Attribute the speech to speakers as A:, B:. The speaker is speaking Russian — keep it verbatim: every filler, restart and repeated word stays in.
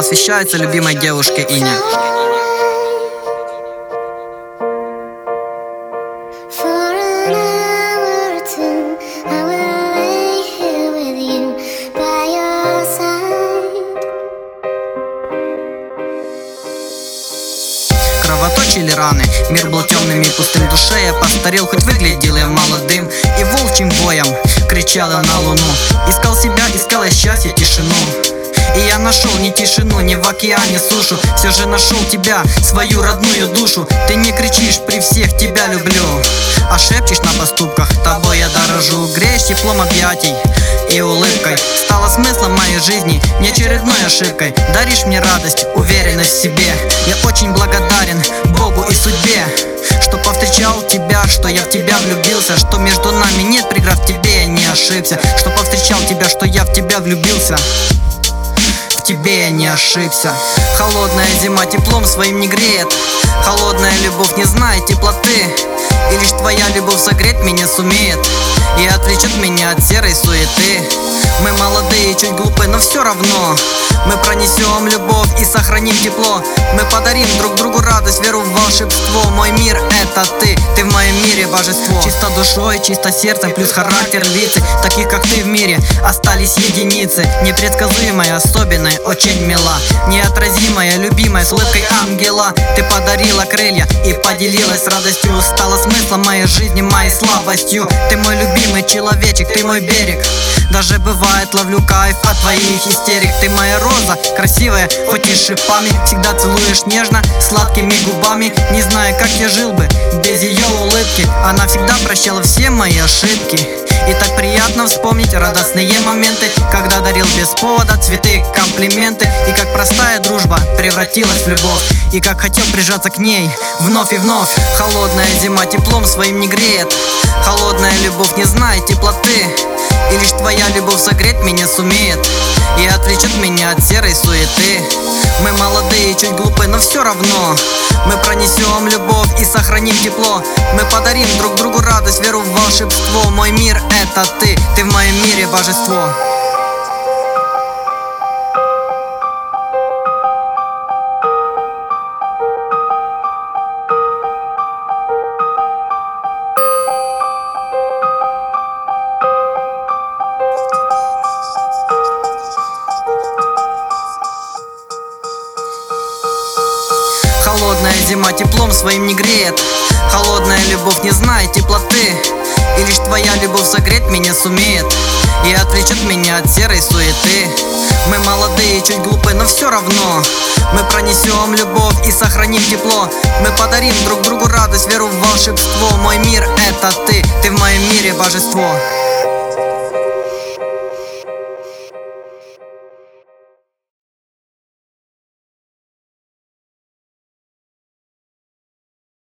A: посвящается любимой девушке Ине. Кровоточили раны, мир был темным и пустым, душе я постарел, хоть выглядел я молодым. И волчьим боем кричал я на луну, искал себя, искал я счастье, тишину. И я нашел не тишину, не в океане сушу, все же нашел тебя, свою родную душу. Ты не кричишь при всех «тебя люблю», а шепчешь на поступках «тобой я дорожу». Греешь теплом объятий и улыбкой, стало смыслом моей жизни, не очередной ошибкой. Даришь мне радость, уверенность в себе. Я очень благодарен Богу и судьбе, что повстречал тебя, что я в тебя влюбился, что между нами нет преград, в тебе я не ошибся. Что повстречал тебя, что я в тебя влюбился, в тебе я не ошибся. Холодная зима теплом своим не греет, холодная любовь не знает теплоты. И лишь твоя любовь согреть меня сумеет и отвлечет меня от серой суеты. Мы молодые, чуть глупые, но все равно мы пронесем любовь и сохраним тепло. Мы подарим друг другу радость, веру в волшебство. Мой мир — это ты, ты в моем мире божество. Чисто душой, чисто сердцем, плюс характер львицы. Таких как ты в мире остались единицы. Непредсказуемая, особенная, очень мила, неотразимая, любимая, с улыбкой ангела. Ты подарила крылья и поделилась радостью, стала смыслом моей жизни, моей слабостью. Ты мой любимый человечек, ты мой берег. Даже бывает ловлю кайф от твоих истерик. Ты моя роза, красивая, хоть и с шипами. Всегда целуешь нежно, сладкими губами. Не знаю, как я жил бы без ее улыбки. Она всегда прощала все мои ошибки. И так приятно вспомнить радостные моменты, когда дарил без повода цветы, комплименты. И как простая дружба превратилась в любовь, и как хотел прижаться к ней вновь и вновь. Холодная зима теплом своим не греет, холодная любовь не знает теплоты. И лишь твоя любовь согреть меня сумеет и отвлечет меня от серой суеты. Мы молодые, чуть глупые, но все равно мы пронесем любовь и сохраним тепло. Мы подарим друг другу радость, веру в волшебство. Мой мир — это ты, ты в моем мире божество. Холодная зима теплом своим не греет, холодная любовь не знает теплоты. И лишь твоя любовь согреть меня сумеет и отвлечет меня от серой суеты. Мы молодые, чуть глупые, но все равно мы пронесем любовь и сохраним тепло. Мы подарим друг другу радость, веру в волшебство. Мой мир — это ты, ты в моем мире божество.